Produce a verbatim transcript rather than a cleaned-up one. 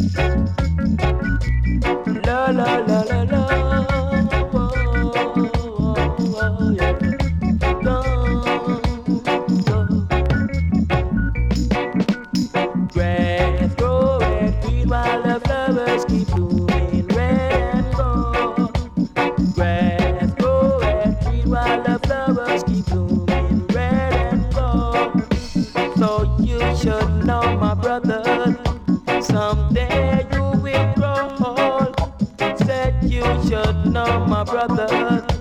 La la la la la. Oh, oh, oh, yeah. Don't go. Grass growing green while the flowers keep blooming red and gold. Grass growing green while the flowers keep blooming red and gold. So you should know, my brother, someday you will grow old. Said you should know, my brother,